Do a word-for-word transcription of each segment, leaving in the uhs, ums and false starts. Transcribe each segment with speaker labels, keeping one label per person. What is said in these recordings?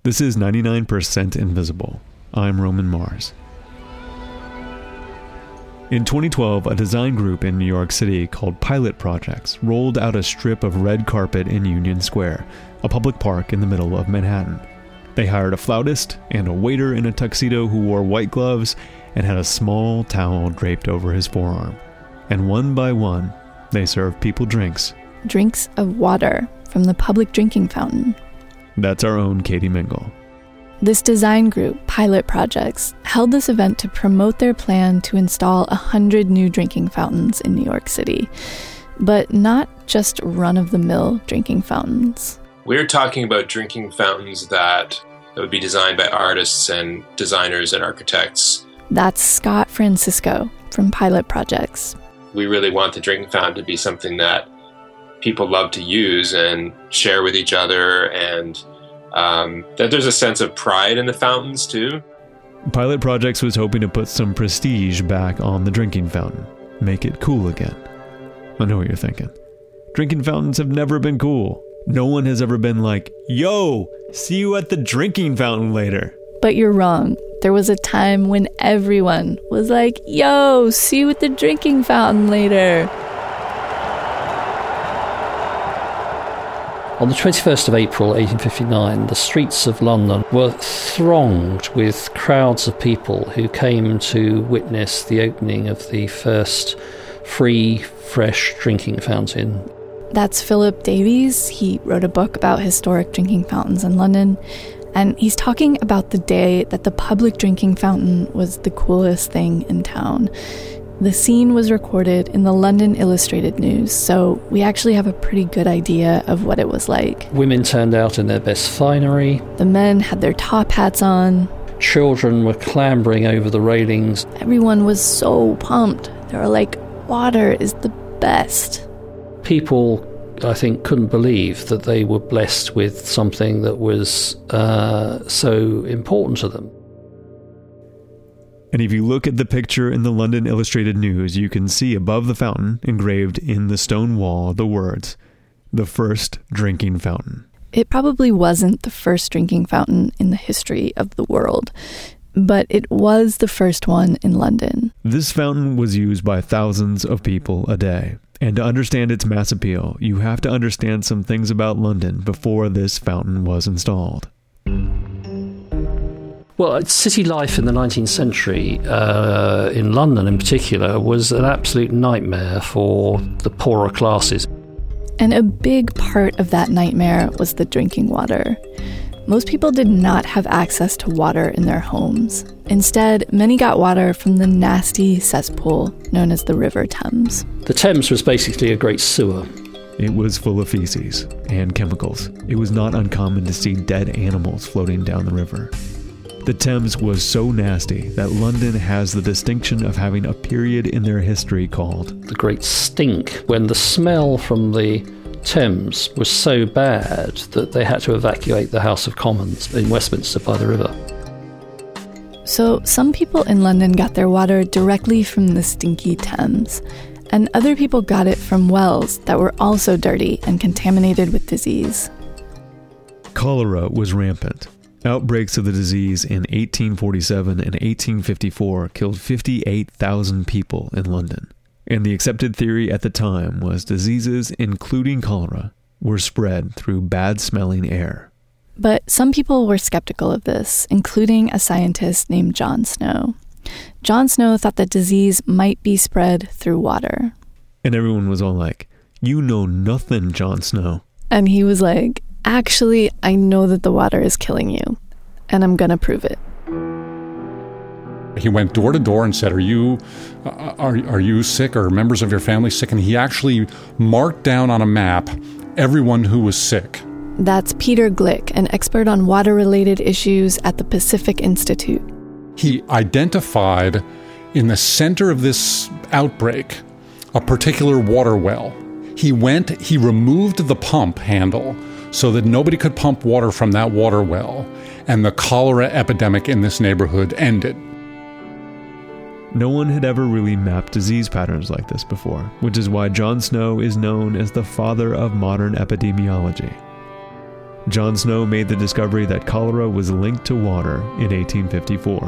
Speaker 1: This is ninety-nine percent Invisible. I'm Roman Mars. In twenty twelve, a design group in New York City called Pilot Projects rolled out a strip of red carpet in Union Square, a public park in the middle of Manhattan. They hired a flautist and a waiter in a tuxedo who wore white gloves and had a small towel draped over his forearm. And one by one, they served people drinks.
Speaker 2: Drinks of water from the public drinking fountain.
Speaker 1: That's our own Katie Mingle.
Speaker 2: This design group, Pilot Projects, held this event to promote their plan to install one hundred new drinking fountains in New York City. But not just run-of-the-mill drinking fountains.
Speaker 3: We're talking about drinking fountains that, that would be designed by artists and designers and architects.
Speaker 2: That's Scott Francisco from Pilot Projects.
Speaker 3: We really want the drinking fountain to be something that people love to use and share with each other, and um, that there's a sense of pride in the fountains too.
Speaker 1: Pilot Projects was hoping to put some prestige back on the drinking fountain, make it cool again. I know what you're thinking. Drinking fountains have never been cool. No one has ever been like, yo, see you at the drinking fountain later.
Speaker 2: But you're wrong. There was a time when everyone was like, yo, see you at the drinking fountain later.
Speaker 4: On the twenty-first of April, eighteen fifty-nine, the streets of London were thronged with crowds of people who came to witness the opening of the first free, fresh drinking fountain.
Speaker 2: That's Philip Davies. He wrote a book about historic drinking fountains in London, and he's talking about the day that the public drinking fountain was the coolest thing in town. The scene was recorded in the London Illustrated News, so we actually have a pretty good idea of what it was like.
Speaker 4: Women turned out in their best finery.
Speaker 2: The men had their top hats on.
Speaker 4: Children were clambering over the railings.
Speaker 2: Everyone was so pumped. They were like, water is the best.
Speaker 4: People, I think, couldn't believe that they were blessed with something that was uh, so important to them.
Speaker 1: And if you look at the picture in the London Illustrated News, you can see above the fountain, engraved in the stone wall, the words, "The first drinking fountain."
Speaker 2: It probably wasn't the first drinking fountain in the history of the world, but it was the first one in London.
Speaker 1: This fountain was used by thousands of people a day. And to understand its mass appeal, you have to understand some things about London before this fountain was installed.
Speaker 4: Well, city life in the nineteenth century, uh, in London in particular, was an absolute nightmare for the poorer classes.
Speaker 2: And a big part of that nightmare was the drinking water. Most people did not have access to water in their homes. Instead, many got water from the nasty cesspool known as the River Thames.
Speaker 4: The Thames was basically a great sewer.
Speaker 1: It was full of feces and chemicals. It was not uncommon to see dead animals floating down the river. The Thames was so nasty that London has the distinction of having a period in their history called
Speaker 4: the Great Stink, when the smell from the Thames was so bad that they had to evacuate the House of Commons in Westminster by the river.
Speaker 2: So some people in London got their water directly from the stinky Thames, and other people got it from wells that were also dirty and contaminated with disease.
Speaker 1: Cholera was rampant. Outbreaks of the disease in eighteen forty-seven and eighteen fifty-four killed fifty-eight thousand people in London. And the accepted theory at the time was diseases, including cholera, were spread through bad-smelling air.
Speaker 2: But some people were skeptical of this, including a scientist named John Snow. John Snow thought that disease might be spread through water.
Speaker 1: And everyone was all like, "You know nothing, John Snow."
Speaker 2: And he was like, "Actually, I know that the water is killing you, and I'm gonna prove it."
Speaker 5: He went door to door and said, are you uh, are, are you sick, or members of your family sick? And he actually marked down on a map everyone who was sick.
Speaker 2: That's Peter Glick, an expert on water-related issues at the Pacific Institute.
Speaker 5: He identified in the center of this outbreak a particular water well. He went, he removed the pump handle so that nobody could pump water from that water well, and the cholera epidemic in this neighborhood ended.
Speaker 1: No one had ever really mapped disease patterns like this before, which is why John Snow is known as the father of modern epidemiology. John Snow made the discovery that cholera was linked to water in eighteen fifty-four.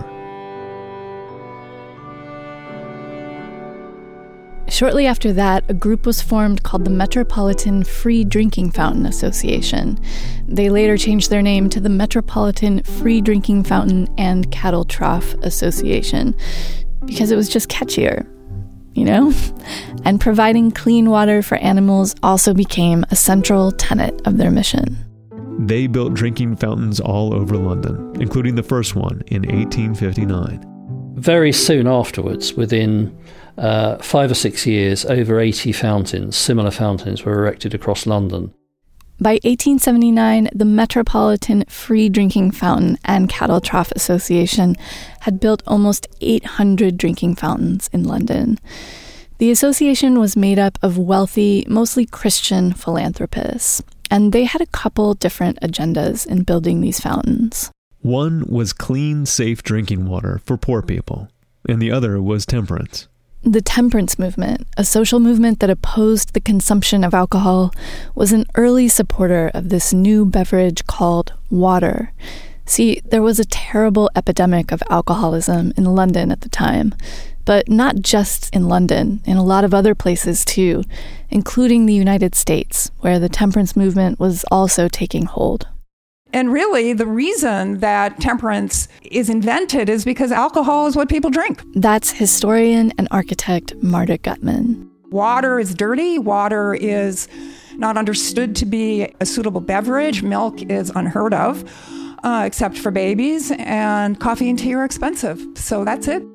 Speaker 2: Shortly after that, a group was formed called the Metropolitan Free Drinking Fountain Association. They later changed their name to the Metropolitan Free Drinking Fountain and Cattle Trough Association because it was just catchier, you know? And providing clean water for animals also became a central tenet of their mission.
Speaker 1: They built drinking fountains all over London, including the first one in eighteen fifty-nine.
Speaker 4: Very soon afterwards, within uh, five or six years, over eighty fountains, similar fountains, were erected across London.
Speaker 2: By eighteen seventy-nine, the Metropolitan Free Drinking Fountain and Cattle Trough Association had built almost eight hundred drinking fountains in London. The association was made up of wealthy, mostly Christian philanthropists, and they had a couple different agendas in building these fountains.
Speaker 1: One was clean, safe drinking water for poor people, and the other was temperance.
Speaker 2: The temperance movement, a social movement that opposed the consumption of alcohol, was an early supporter of this new beverage called water. See, there was a terrible epidemic of alcoholism in London at the time, but not just in London, in a lot of other places too, including the United States, where the temperance movement was also taking hold.
Speaker 6: And really, the reason that temperance is invented is because alcohol is what people drink.
Speaker 2: That's historian and architect Marta Gutman.
Speaker 6: Water is dirty. Water is not understood to be a suitable beverage. Milk is unheard of, uh, except for babies. And coffee and tea are expensive. So that's it.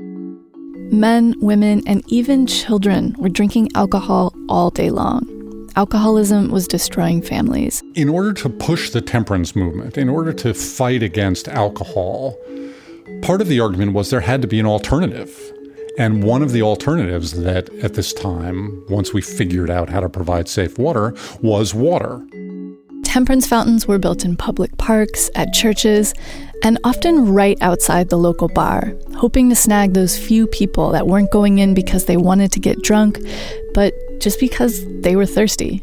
Speaker 2: Men, women, and even children were drinking alcohol all day long. Alcoholism was destroying families.
Speaker 5: In order to push the temperance movement, in order to fight against alcohol, part of the argument was there had to be an alternative. And one of the alternatives that at this time, once we figured out how to provide safe water, was water.
Speaker 2: Temperance fountains were built in public parks, at churches, and often right outside the local bar, hoping to snag those few people that weren't going in because they wanted to get drunk, but just because they were thirsty.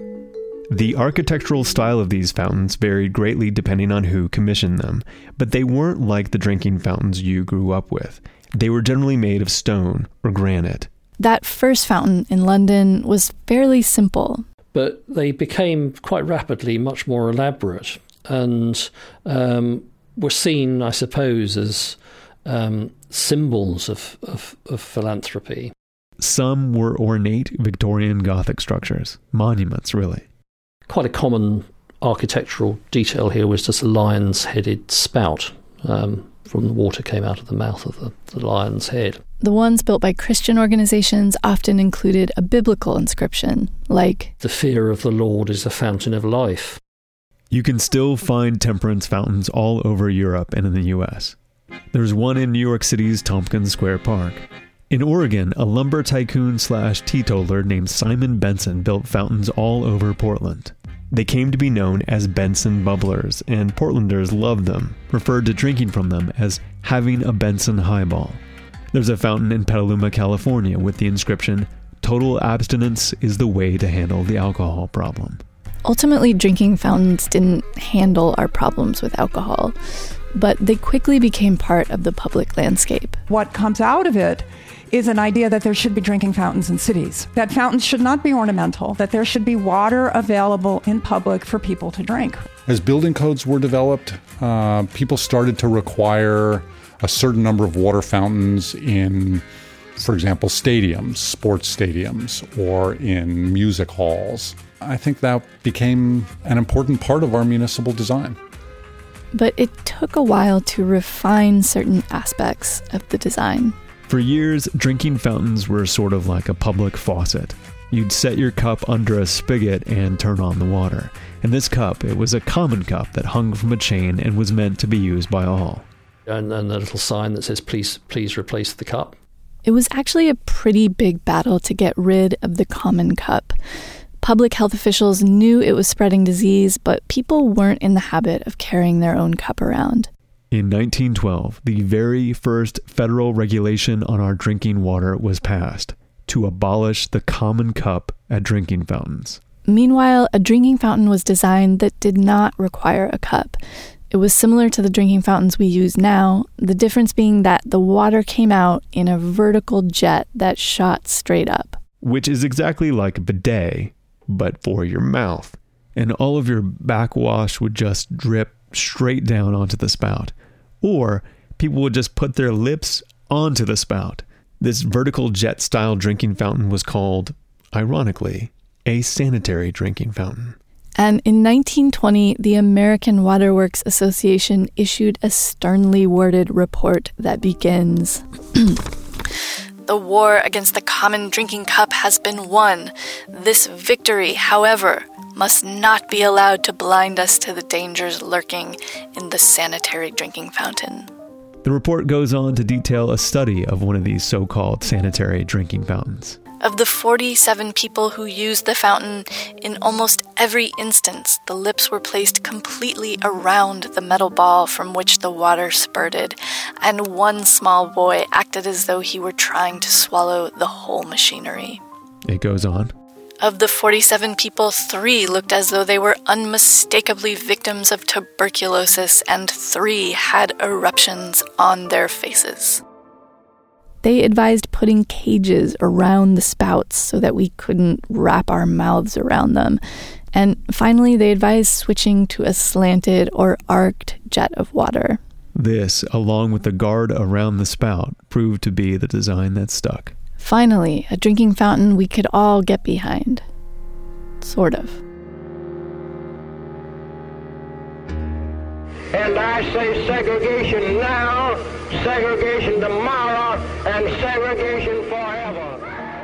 Speaker 1: The architectural style of these fountains varied greatly depending on who commissioned them, but they weren't like the drinking fountains you grew up with. They were generally made of stone or granite.
Speaker 2: That first fountain in London was fairly simple.
Speaker 4: But they became quite rapidly much more elaborate and um, were seen, I suppose, as um, symbols of, of, of philanthropy.
Speaker 1: Some were ornate Victorian Gothic structures, monuments really.
Speaker 4: Quite a common architectural detail here was just a lion's headed spout. Um, from the water came out of the mouth of the, the lion's head.
Speaker 2: The ones built by Christian organizations often included a biblical inscription, like,
Speaker 4: "The fear of the Lord is a fountain of life."
Speaker 1: You can still find temperance fountains all over Europe and in the U S. There's one in New York City's Tompkins Square Park. In Oregon, a lumber tycoon slash teetotaler named Simon Benson built fountains all over Portland. They came to be known as Benson Bubblers, and Portlanders loved them, referred to drinking from them as having a Benson highball. There's a fountain in Petaluma, California with the inscription, "Total abstinence is the way to handle the alcohol problem."
Speaker 2: Ultimately, drinking fountains didn't handle our problems with alcohol, but they quickly became part of the public landscape.
Speaker 6: What comes out of it is an idea that there should be drinking fountains in cities, that fountains should not be ornamental, that there should be water available in public for people to drink.
Speaker 5: As building codes were developed, uh, people started to require a certain number of water fountains in, for example, stadiums, sports stadiums, or in music halls. I think that became an important part of our municipal design.
Speaker 2: But it took a while to refine certain aspects of the design.
Speaker 1: For years, drinking fountains were sort of like a public faucet. You'd set your cup under a spigot and turn on the water. In this cup, it was a common cup that hung from a chain and was meant to be used by all.
Speaker 4: And, and a little sign that says, please, please replace the cup.
Speaker 2: It was actually a pretty big battle to get rid of the common cup. Public health officials knew it was spreading disease, but people weren't in the habit of carrying their own cup around.
Speaker 1: In nineteen twelve, the very first federal regulation on our drinking water was passed to abolish the common cup at drinking fountains.
Speaker 2: Meanwhile, a drinking fountain was designed that did not require a cup. It was similar to the drinking fountains we use now, the difference being that the water came out in a vertical jet that shot straight up.
Speaker 1: Which is exactly like a bidet, but for your mouth. And all of your backwash would just drip straight down onto the spout. Or people would just put their lips onto the spout. This vertical jet-style drinking fountain was called, ironically, a sanitary drinking fountain.
Speaker 2: And in nineteen twenty, the American Water Works Association issued a sternly worded report that begins, "The war against the common drinking cup has been won. This victory, however, must not be allowed to blind us to the dangers lurking in the sanitary drinking fountain."
Speaker 1: The report goes on to detail a study of one of these so-called sanitary drinking fountains.
Speaker 2: Of the forty-seven people who used the fountain, in almost every instance, the lips were placed completely around the metal ball from which the water spurted, and one small boy acted as though he were trying to swallow the whole machinery.
Speaker 1: It goes on.
Speaker 2: Of the forty-seven people, three looked as though they were unmistakably victims of tuberculosis, and three had eruptions on their faces. They advised putting cages around the spouts so that we couldn't wrap our mouths around them. And finally, they advised switching to a slanted or arced jet of water.
Speaker 1: This, along with the guard around the spout, proved to be the design that stuck.
Speaker 2: Finally, a drinking fountain we could all get behind. Sort of.
Speaker 7: And I say segregation now, segregation tomorrow, and segregation forever.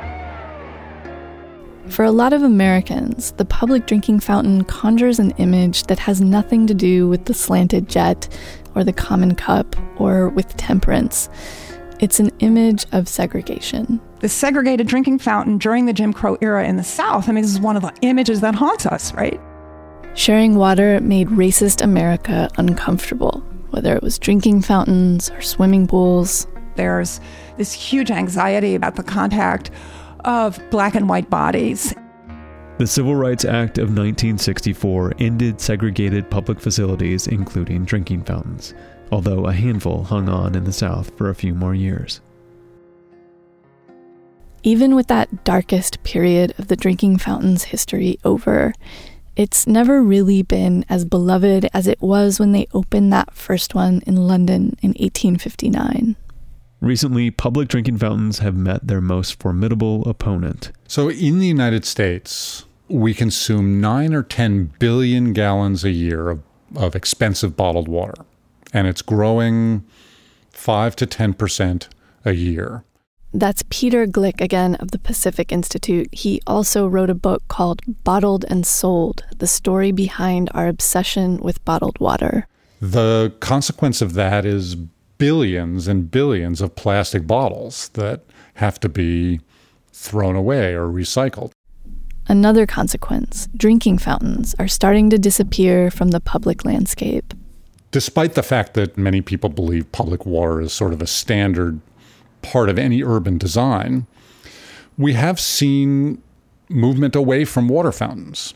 Speaker 2: For a lot of Americans, the public drinking fountain conjures an image that has nothing to do with the slanted jet or the common cup or with temperance. It's an image of segregation.
Speaker 6: The segregated drinking fountain during the Jim Crow era in the South, I mean, this is one of the images that haunts us, right?
Speaker 2: Sharing water made racist America uncomfortable, whether it was drinking fountains or swimming pools.
Speaker 6: There's this huge anxiety about the contact of black and white bodies.
Speaker 1: The Civil Rights Act of nineteen sixty-four ended segregated public facilities, including drinking fountains, although a handful hung on in the South for a few more years.
Speaker 2: Even with that darkest period of the drinking fountain's history over, it's never really been as beloved as it was when they opened that first one in London in eighteen fifty-nine.
Speaker 1: Recently, public drinking fountains have met their most formidable opponent.
Speaker 5: So in the United States, we consume nine or ten billion gallons a year of, of expensive bottled water. And it's growing five to ten percent a year.
Speaker 2: That's Peter Glick again of the Pacific Institute. He also wrote a book called Bottled and Sold, the story behind our obsession with bottled water.
Speaker 5: The consequence of that is billions and billions of plastic bottles that have to be thrown away or recycled.
Speaker 2: Another consequence, drinking fountains are starting to disappear from the public landscape.
Speaker 5: Despite the fact that many people believe public water is sort of a standard part of any urban design, we have seen movement away from water fountains.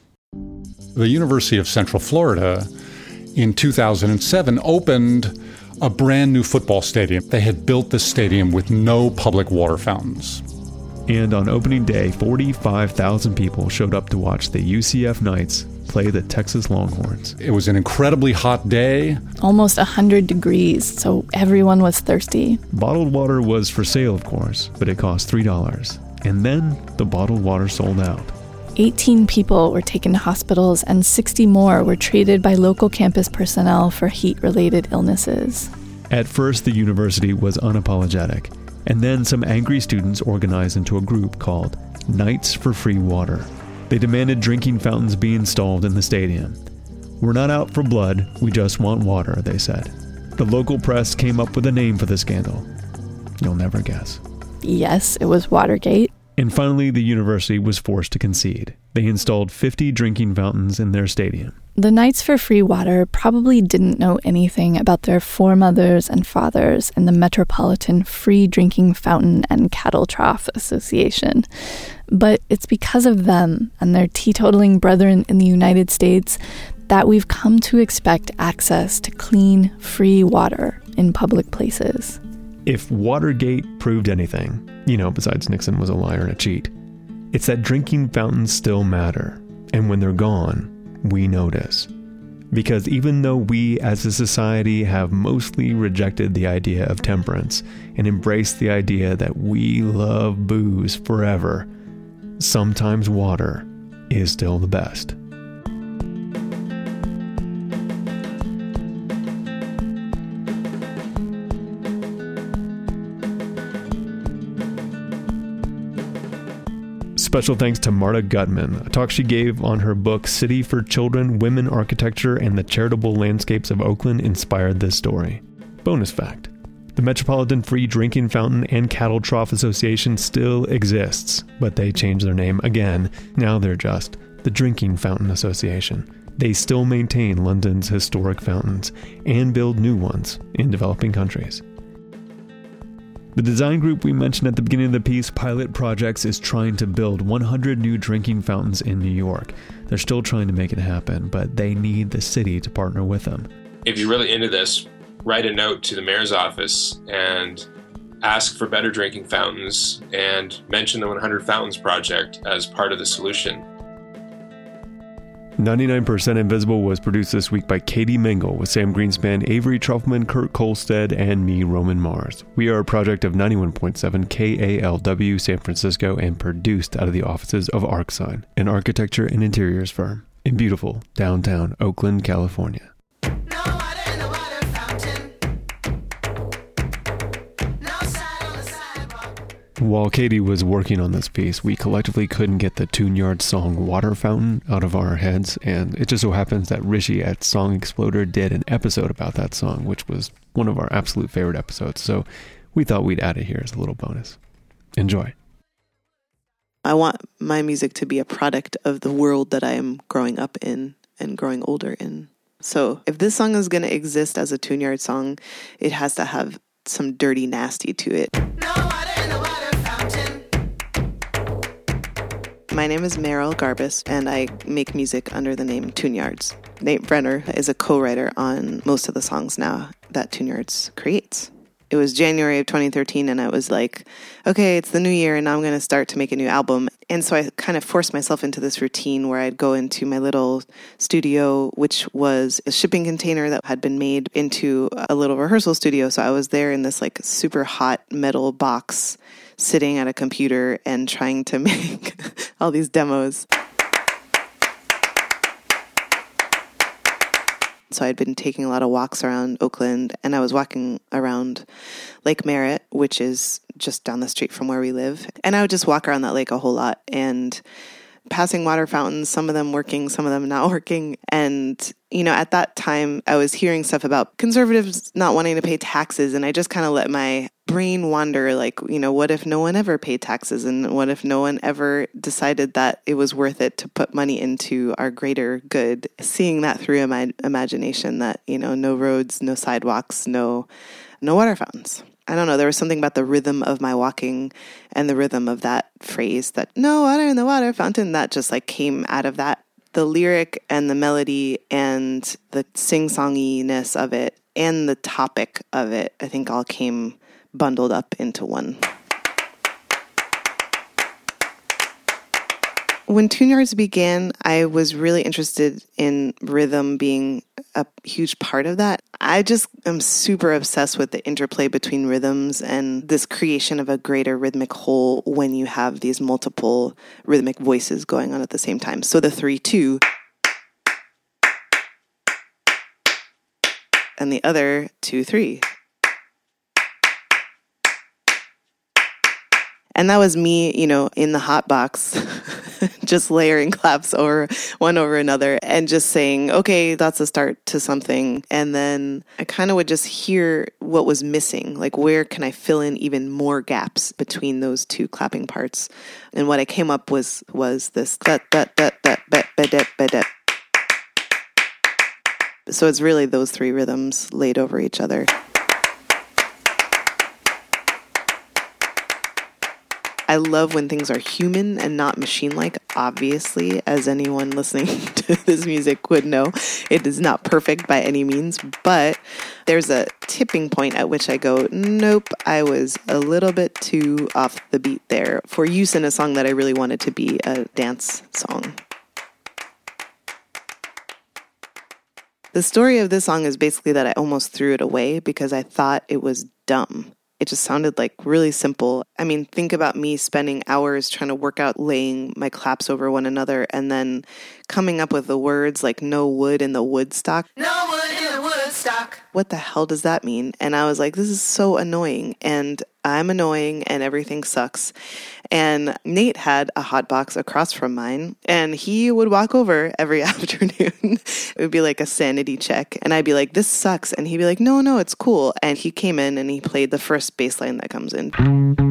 Speaker 5: The University of Central Florida in two thousand seven opened a brand new football stadium. They had built this stadium with no public water fountains.
Speaker 1: And on opening day, forty-five thousand people showed up to watch the U C F Knights play the Texas Longhorns.
Speaker 5: It was an incredibly hot day.
Speaker 2: Almost one hundred degrees, so everyone was thirsty.
Speaker 1: Bottled water was for sale, of course, but it cost three dollars. And then the bottled water sold out.
Speaker 2: eighteen people were taken to hospitals and sixty more were treated by local campus personnel for heat-related illnesses.
Speaker 1: At first, the university was unapologetic. And then some angry students organized into a group called Knights for Free Water. They demanded drinking fountains be installed in the stadium. "We're not out for blood, we just want water," they said. The local press came up with a name for the scandal. You'll never guess.
Speaker 2: Yes, it was Watergate.
Speaker 1: And finally, the university was forced to concede. They installed fifty drinking fountains in their stadium.
Speaker 2: The Knights for Free Water probably didn't know anything about their foremothers and fathers in the Metropolitan Free Drinking Fountain and Cattle Trough Association. But it's because of them and their teetotaling brethren in the United States that we've come to expect access to clean, free water in public places.
Speaker 1: If Watergate proved anything, you know, besides Nixon was a liar and a cheat, it's that drinking fountains still matter. And when they're gone, we notice. Because even though we as a society have mostly rejected the idea of temperance and embraced the idea that we love booze forever, sometimes water is still the best. Special thanks to Marta Gutman, a talk she gave on her book City for Children, Women, Architecture, and the Charitable Landscapes of Oakland inspired this story. Bonus fact, the Metropolitan Free Drinking Fountain and Cattle Trough Association still exists, but they changed their name again. Now they're just the Drinking Fountain Association. They still maintain London's historic fountains and build new ones in developing countries. The design group we mentioned at the beginning of the piece, Pilot Projects, is trying to build one hundred new drinking fountains in New York. They're still trying to make it happen, but they need the city to partner with them.
Speaker 3: If you're really into this, write a note to the mayor's office and ask for better drinking fountains and mention the one hundred Fountains Project as part of the solution.
Speaker 1: ninety-nine percent Invisible was produced this week by Katie Mingle with Sam Greenspan, Avery Trufelman, Kurt Kolstad, and me, Roman Mars. We are a project of ninety-one point seven K A L W San Francisco and produced out of the offices of ArcSign, an architecture and interiors firm in beautiful downtown Oakland, California. While Katie was working on this piece, we collectively couldn't get the Tune Yards song Water Fountain out of our heads, and it just so happens that Rishi at Song Exploder did an episode about that song, which was one of our absolute favorite episodes, so we thought we'd add it here as a little bonus. Enjoy.
Speaker 8: I want my music to be a product of the world that I am growing up in and growing older in. So if this song is going to exist as a Tune Yard song, it has to have some dirty nasty to it. No water in the water fountain. My name is Meryl Garbus, and I make music under the name Tune Yards. Nate Brenner is a co-writer on most of the songs now that Tune Yards creates. It was January of twenty thirteen, and I was like, okay, it's the new year, and now I'm going to start to make a new album. And so I kind of forced myself into this routine where I'd go into my little studio, which was a shipping container that had been made into a little rehearsal studio. So I was there in this like super hot metal box, sitting at a computer and trying to make all these demos. So I'd been taking a lot of walks around Oakland, and I was walking around Lake Merritt, which is just down the street from where we live. And I would just walk around that lake a whole lot and passing water fountains, some of them working, some of them not working. And, you know, at that time, I was hearing stuff about conservatives not wanting to pay taxes. And I just kind of let my brain wander, like, you know, what if no one ever paid taxes? And what if no one ever decided that it was worth it to put money into our greater good? Seeing that through my imagination, that, you know, no roads, no sidewalks, no, no water fountains. I don't know, there was something about the rhythm of my walking and the rhythm of that phrase, that no water in the water fountain, that just like came out of that. The lyric and the melody and the sing-songiness of it and the topic of it, I think all came bundled up into one. When Tune Yards began, I was really interested in rhythm being a huge part of that. I just am super obsessed with the interplay between rhythms and this creation of a greater rhythmic whole when you have these multiple rhythmic voices going on at the same time. So the three, two, and the other two, three. And that was me, you know, in the hot box, just layering claps over one over another and just saying, okay, that's a start to something. And then I kind of would just hear what was missing. Like, where can I fill in even more gaps between those two clapping parts? And what I came up with was this that that that that that that that that. So it's really those three rhythms laid over each other. I love when things are human and not machine-like. Obviously, as anyone listening to this music would know, it is not perfect by any means, but there's a tipping point at which I go, nope, I was a little bit too off the beat there for use in a song that I really wanted to be a dance song. The story of this song is basically that I almost threw it away because I thought it was dumb. It just sounded like really simple. I mean, think about me spending hours trying to work out laying my claps over one another and then coming up with the words like no wood in the woodstock. No wood in the woodstock. What the hell does that mean? And I was like, this is so annoying. And I'm annoying and everything sucks. And Nate had a hot box across from mine and he would walk over every afternoon. It would be like a sanity check. And I'd be like, this sucks. And he'd be like, no, no, it's cool. And he came in and he played the first bass line that comes in.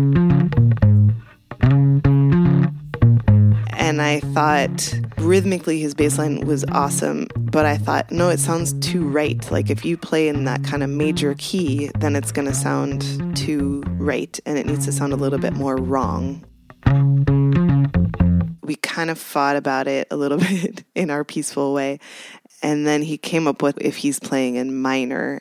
Speaker 8: And I thought rhythmically his bass line was awesome, but I thought, no, it sounds too right. Like if you play in that kind of major key, then it's going to sound too right and it needs to sound a little bit more wrong. We kind of fought about it a little bit in our peaceful way. And then he came up with if he's playing in minor.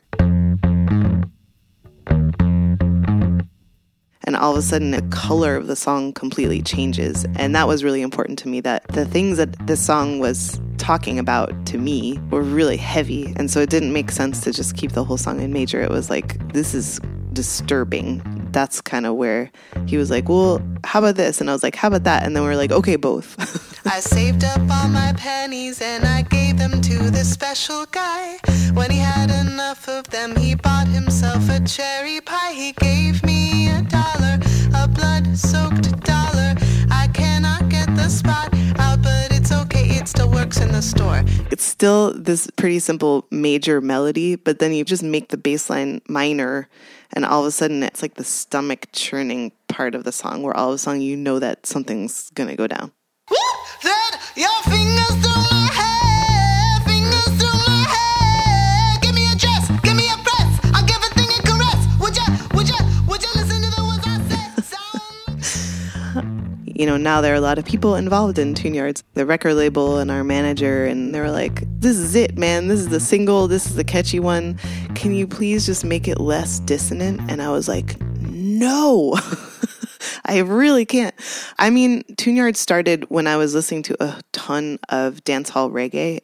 Speaker 8: And all of a sudden, the color of the song completely changes. And that was really important to me, that the things that this song was talking about to me were really heavy. And so it didn't make sense to just keep the whole song in major. It was like, this is disturbing. That's kind of where he was like, well, how about this? And I was like, how about that? And then we were like, okay, both. I saved up all my pennies and I gave them to this special guy. When he had enough of them, he bought himself a cherry pie. He gave me a dollar, a blood-soaked dollar. I cannot get the spot out, but it's okay, it still works in the store. It's still this pretty simple major melody, but then you just make the bass line minor, and all of a sudden it's like the stomach churning part of the song, where all of a sudden you know that something's gonna go down. That your fingers through my hair, fingers through my hair. Give me a dress, give me a press, I'll give a thing a caress. Would ya, would ya, would ya listen to the words I said? You know, now there are a lot of people involved in Tune Yards, the record label and our manager, and they were like, this is it, man. This is the single. This is the catchy one. Can you please just make it less dissonant? And I was like, no. I really can't. I mean, Tune Yards started when I was listening to a ton of dancehall reggae.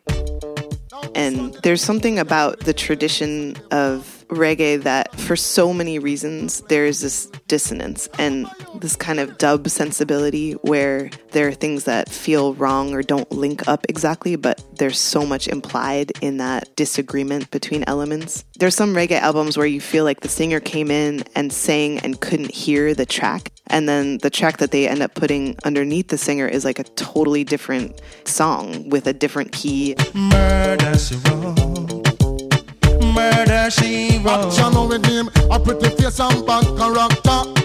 Speaker 8: And there's something about the tradition of reggae that for so many reasons there's this dissonance and this kind of dub sensibility where there are things that feel wrong or don't link up exactly, but there's so much implied in that disagreement between elements. There's some reggae albums where you feel like the singer came in and sang and couldn't hear the track, and then the track that they end up putting underneath the singer is like a totally different song with a different key. Murder, she wrote. Murder, she wrote. Action with him, a pretty face and bad character.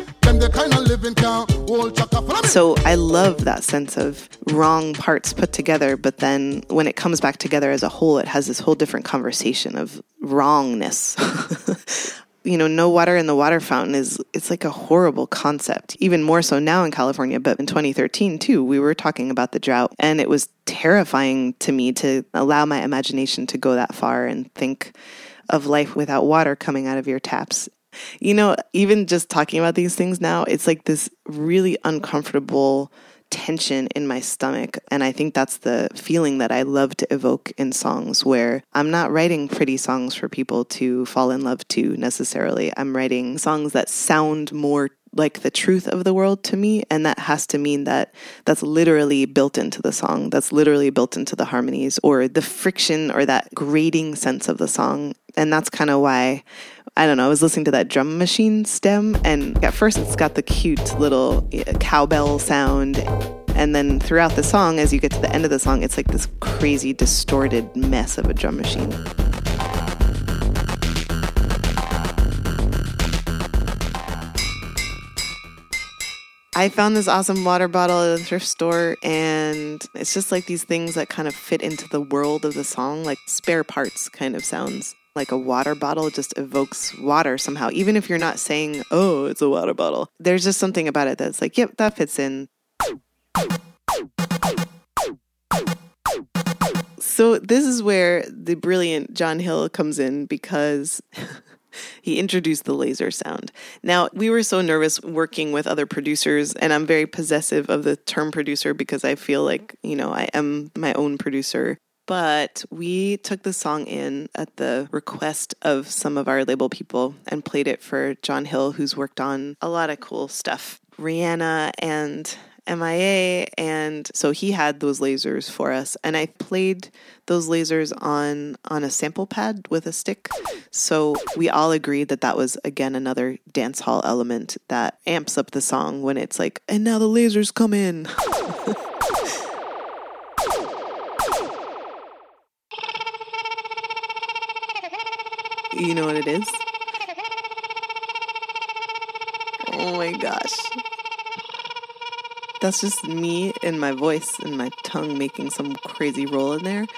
Speaker 8: So I love that sense of wrong parts put together, but then when it comes back together as a whole, it has this whole different conversation of wrongness. You know, no water in the water fountain is, it's like a horrible concept, even more so now in California. But in twenty thirteen, too, we were talking about the drought, and it was terrifying to me to allow my imagination to go that far and think of life without water coming out of your taps. You know, even just talking about these things now, it's like this really uncomfortable tension in my stomach. And I think that's the feeling that I love to evoke in songs, where I'm not writing pretty songs for people to fall in love to necessarily. I'm writing songs that sound more like the truth of the world to me, and that has to mean that that's literally built into the song, that's literally built into the harmonies or the friction or that grating sense of the song. And that's kind of why I don't know, I was listening to that drum machine stem, and at first it's got the cute little cowbell sound. And then throughout the song, as you get to the end of the song, it's like this crazy distorted mess of a drum machine. I found this awesome water bottle at a thrift store, and it's just like these things that kind of fit into the world of the song, like spare parts kind of sounds. Like a water bottle just evokes water somehow, even if you're not saying, oh, it's a water bottle. There's just something about it that's like, yep, that fits in. So this is where the brilliant John Hill comes in, because he introduced the laser sound. Now, we were so nervous working with other producers, and I'm very possessive of the term producer because I feel like, you know, I am my own producer. But we took the song in at the request of some of our label people and played it for John Hill, who's worked on a lot of cool stuff. Rihanna and M I A, and so he had those lasers for us, and I played those lasers on on a sample pad with a stick. So we all agreed that that was, again, another dance hall element that amps up the song when it's like, and now the lasers come in. You know what it is? Oh my gosh. That's just me and my voice and my tongue making some crazy roll in there.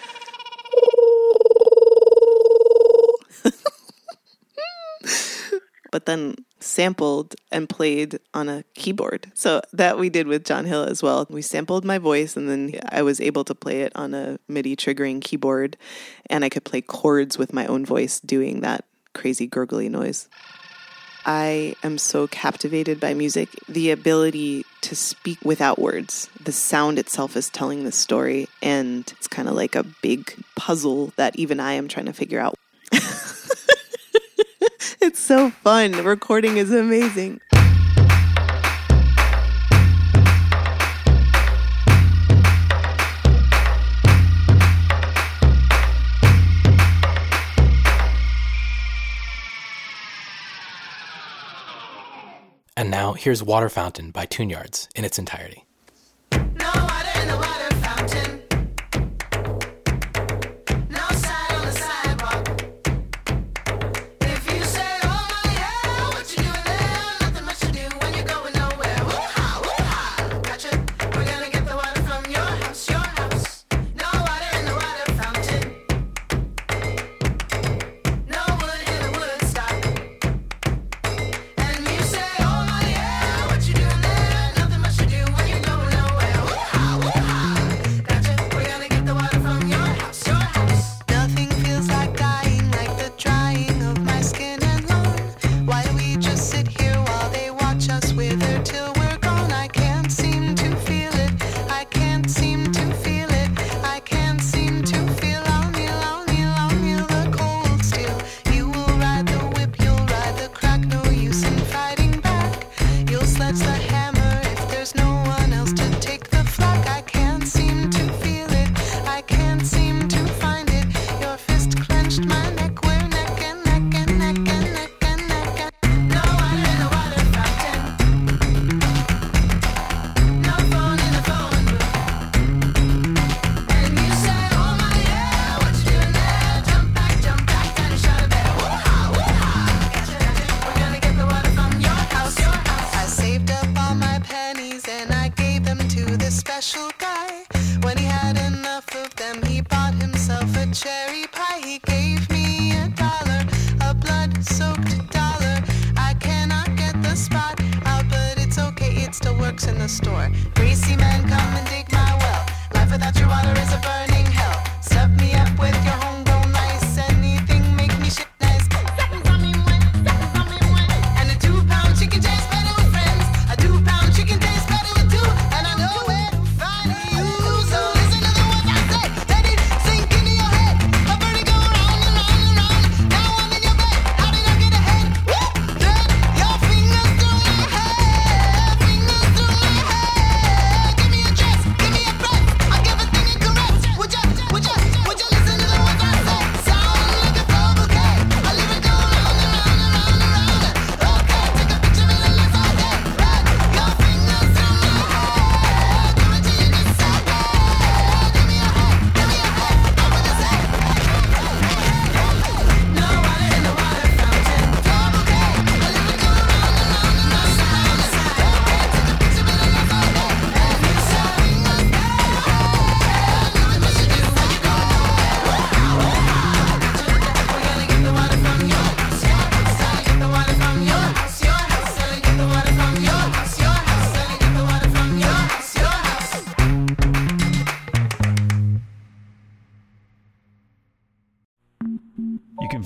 Speaker 8: But then sampled and played on a keyboard. So that we did with John Hill as well. We sampled my voice, and then I was able to play it on a MIDI triggering keyboard, and I could play chords with my own voice doing that crazy gurgly noise. I am so captivated by music. The ability to speak without words. The sound itself is telling the story, and it's kind of like a big puzzle that even I am trying to figure out. It's so fun. Recording is amazing.
Speaker 9: And now, here's Water Fountain by Tune Yards in its entirety.
Speaker 10: No water in the water fountain. No side on the sidewalk. If you say, oh my yeah, what you doing there? Nothing much to do when you're going nowhere. Woo-ha, woo-ha, gotcha. We're gonna get the water from your house, your house. No water in the water fountain. No wood in the wood stock. And you say, oh my yeah, what you doing there? Nothing much to do when you're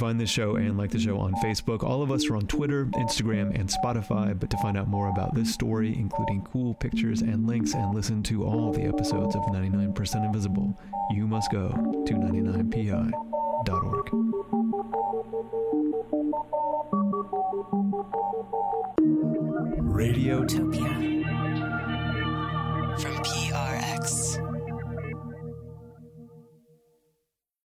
Speaker 1: find this show and like the show on Facebook. All of us are on Twitter, Instagram, and Spotify. But to find out more about this story, including cool pictures and links, and listen to all the episodes of ninety-nine percent Invisible, you must go to ninety-nine P I dot org.
Speaker 11: Radiotopia.